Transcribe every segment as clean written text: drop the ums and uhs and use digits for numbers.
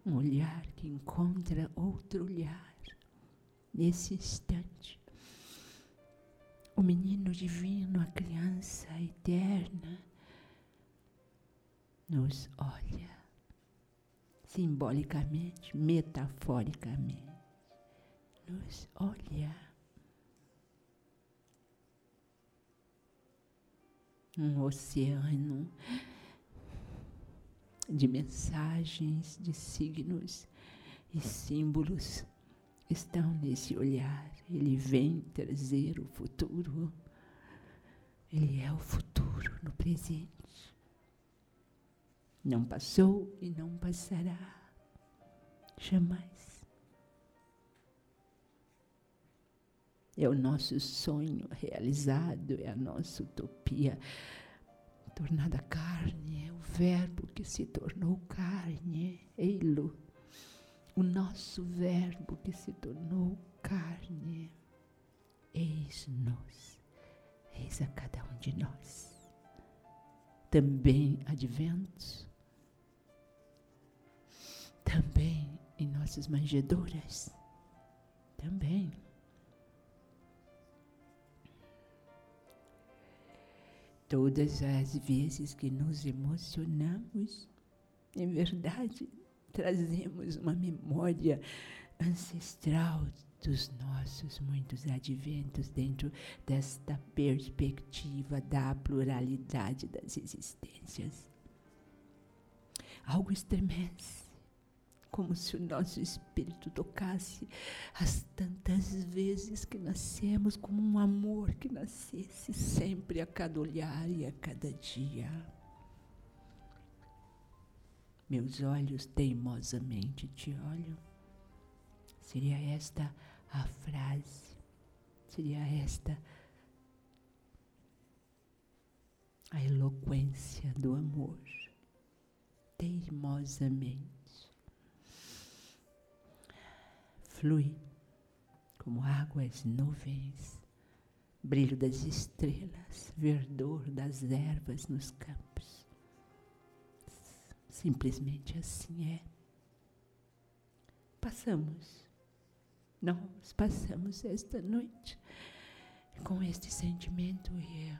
um olhar que encontra outro olhar. Nesse instante, o menino divino, a criança eterna, nos olha, simbolicamente, metaforicamente, nos olha. Um oceano de mensagens, de signos e símbolos estão nesse olhar. Ele vem trazer o futuro. Ele é o futuro no presente. Não passou e não passará. Jamais. É o nosso sonho realizado, é a nossa utopia tornada carne, é o verbo que se tornou carne, Eilu, o nosso verbo que se tornou carne. Eis-nos, eis a cada um de nós. Também adventos, também em nossas manjedoras, também. Todas as vezes que nos emocionamos, em verdade, trazemos uma memória ancestral dos nossos muitos adventos dentro desta perspectiva da pluralidade das existências. Algo estremece, como se o nosso espírito tocasse as tantas vezes que nascemos, como um amor que nascesse sempre a cada olhar e a cada dia. Meus olhos teimosamente te olham. Seria esta a frase, seria esta a eloquência do amor. Teimosamente. Flui como água as nuvens, brilho das estrelas, verdor das ervas nos campos. Simplesmente assim é. Nós passamos esta noite com este sentimento e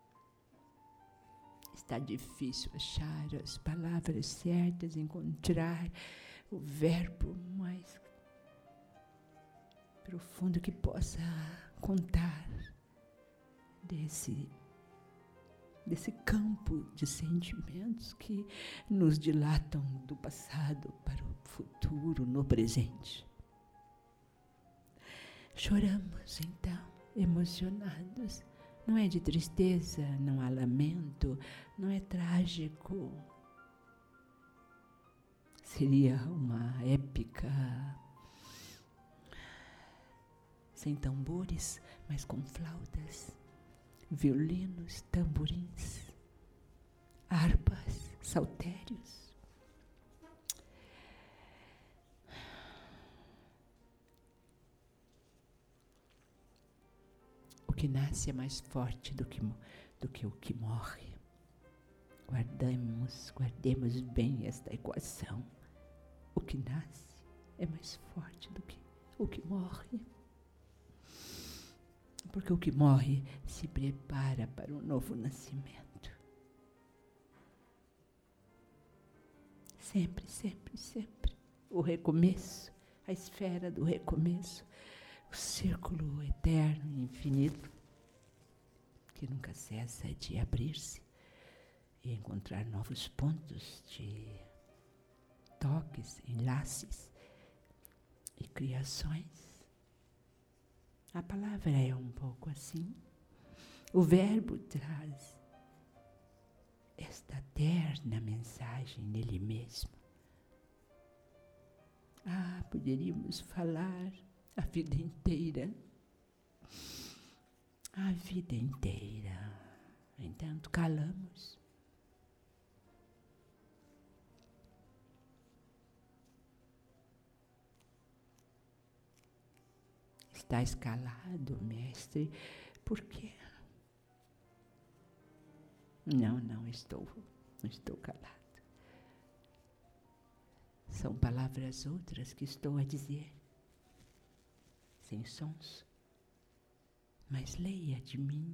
está difícil achar as palavras certas, encontrar o verbo mais profundo que possa contar desse campo de sentimentos que nos dilatam do passado para o futuro, no presente. Choramos, então, emocionados. Não é de tristeza, não há lamento, não é trágico. Seria uma épica sem tambores, mas com flautas, violinos, tamborins, harpas, saltérios. O que nasce é mais forte do que o que morre. Guardemos bem esta equação. O que nasce é mais forte do que o que morre. Porque o que morre se prepara para um novo nascimento. Sempre, sempre, sempre. O recomeço, a esfera do recomeço, o círculo eterno e infinito, que nunca cessa de abrir-se e encontrar novos pontos de toques, enlaces e criações. A palavra é um pouco assim. O verbo traz esta terna mensagem nele mesmo. Poderíamos falar a vida inteira. A vida inteira. Entanto, calamos. Está escalado, mestre. Por quê? Não estou calado. São palavras outras que estou a dizer, sem sons. Mas leia de mim.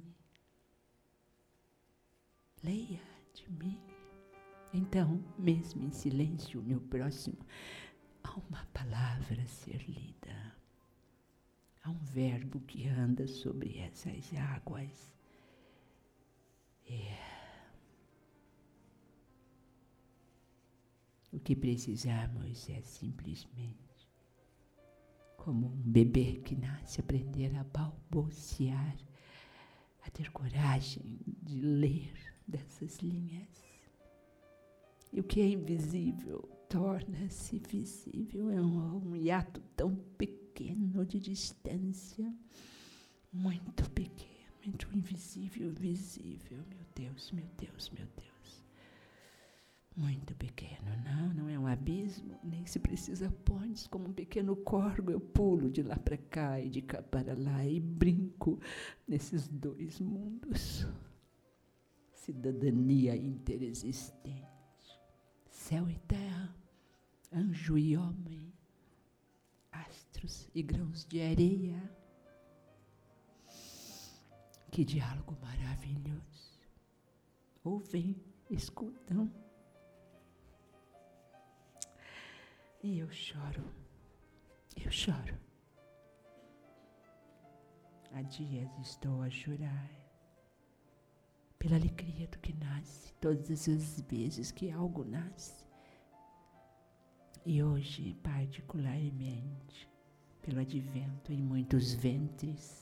Leia de mim. Então, mesmo em silêncio, meu próximo, há uma palavra a ser lida. Há um verbo que anda sobre essas águas. O que precisamos é simplesmente, como um bebê que nasce, aprender a balbuciar, a ter coragem de ler dessas linhas. E o que é invisível torna-se visível. É um hiato tão pequeno de distância, muito pequeno, entre o invisível e o visível. Meu Deus, meu Deus, meu Deus. Muito pequeno, não é um abismo, nem se precisa pontes, como um pequeno corgo eu pulo de lá para cá e de cá para lá e brinco nesses dois mundos. Cidadania interexistente, céu e terra, anjo e homem, astros e grãos de areia. Que diálogo maravilhoso. Ouvem, escutam. E eu choro. Há dias estou a chorar pela alegria do que nasce, todas as vezes que algo nasce. E hoje, particularmente, pelo advento em muitos ventres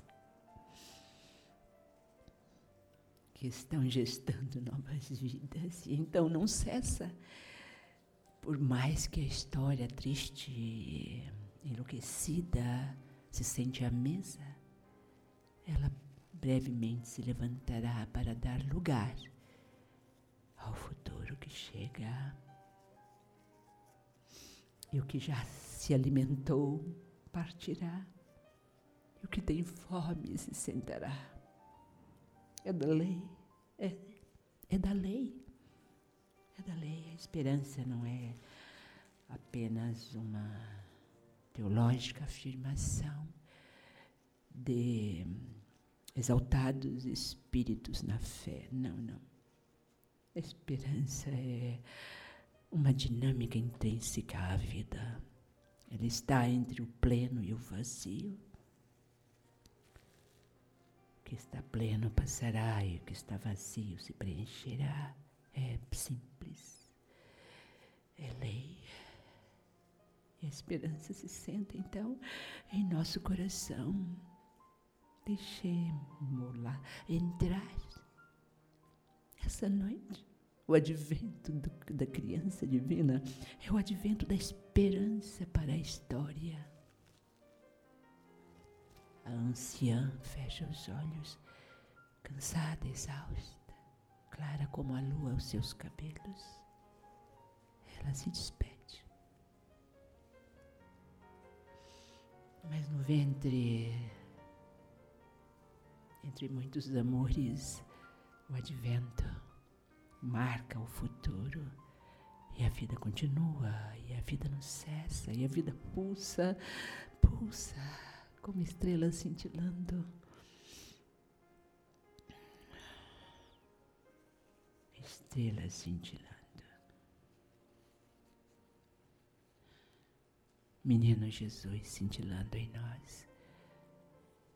que estão gestando novas vidas. E então não cessa. Por mais que a história triste, enlouquecida, se sente à mesa, ela brevemente se levantará para dar lugar ao futuro que chega. E o que já se alimentou partirá. E o que tem fome se sentará. É da lei, é da lei. É da lei. A esperança não é apenas uma teológica afirmação de exaltados espíritos na fé. Não. A esperança é uma dinâmica intrínseca à vida. Ela está entre o pleno e o vazio. O que está pleno passará e o que está vazio se preencherá. É simples, é lei. E a esperança se senta, então, em nosso coração. Deixemos-la entrar essa noite. O advento da criança divina é o advento da esperança para a história. A anciã fecha os olhos, cansada, exausta. Clara como a lua os seus cabelos, ela se despede. Mas no ventre, entre muitos amores, o advento marca o futuro. E a vida continua, e a vida não cessa, e a vida pulsa, como estrelas cintilando. Estrelas cintilando. Menino Jesus cintilando em nós.